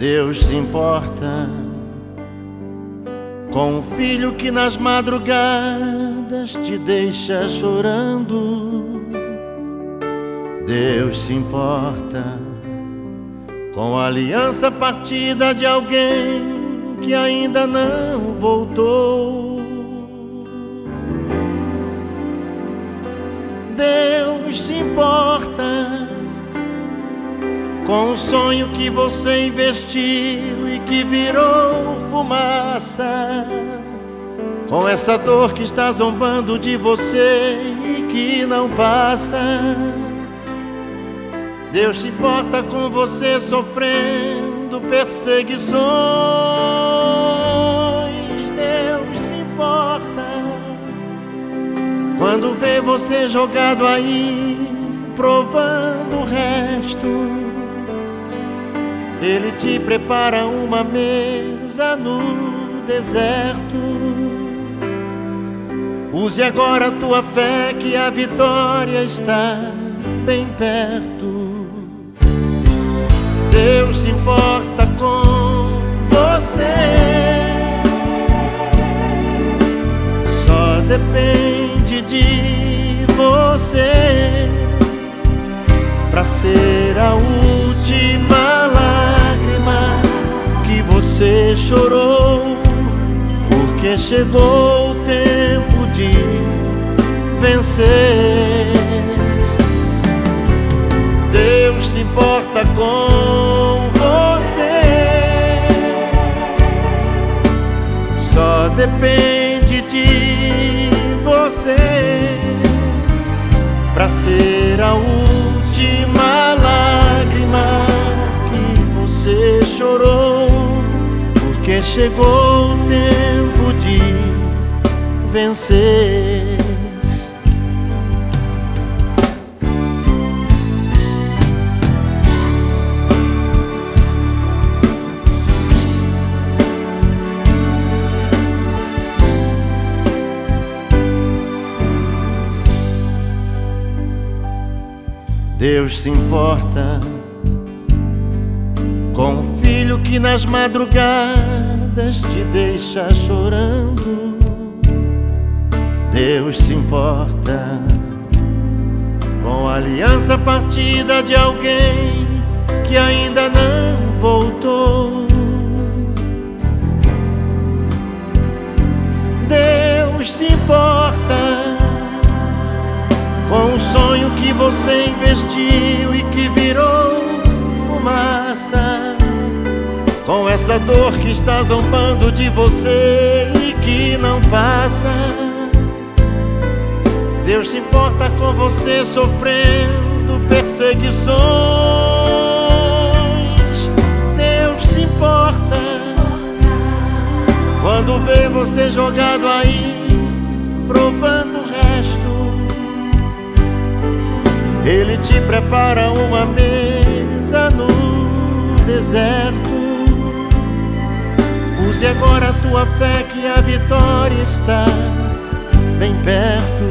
Deus se importa com um filho que nas madrugadas te deixa chorando. Deus se importa com a aliança partida de alguém que ainda não voltou. Deus se importa com o sonho que você investiu e que virou fumaça, com essa dor que está zombando de você e que não passa. Deus se importa com você sofrendo perseguições. Deus se importa quando vê você jogado aí, provando o resto. Ele te prepara uma mesa no deserto. Use agora a tua fé que a vitória está bem perto. Deus se importa com você. Só depende de você pra ser a última lágrima que você chorou, porque chegou o tempo de vencer. Deus se importa com você. Só depende de você pra ser a última lágrima que você chorou, porque chegou o tempo de vencer. Deus se importa com o filho que nas madrugadas te deixa chorando. Deus se importa com a aliança partida de alguém que ainda não voltou. Deus se importa com o sonho que você investiu e que virou fumaça, com essa dor que está zombando de você e que não passa. Deus se importa com você sofrendo perseguições. Deus se importa quando vê você jogado aí, provando o resto. Ele te prepara uma mesa no deserto. Use agora a tua fé que a vitória está bem perto.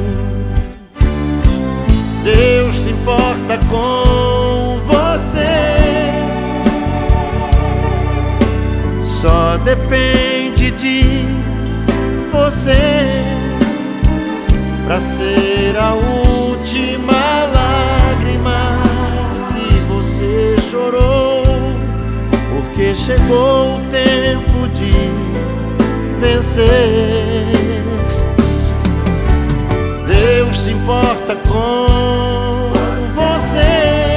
Deus se importa com você. Só depende de você pra ser a última lágrima que você chorou, porque chegou o tempo de vencer. Deus se importa com você.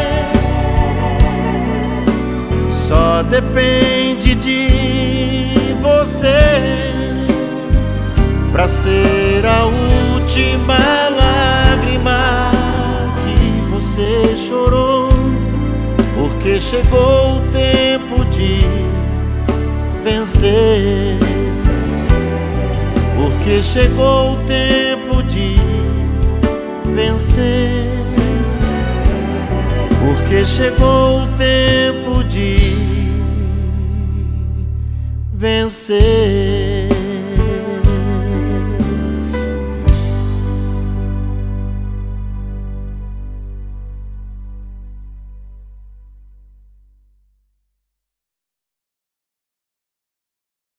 Só depende de você pra ser a última lágrima que você chorou, porque chegou o tempo de vencer. Porque chegou o tempo de vencer. Porque chegou o tempo de vencer.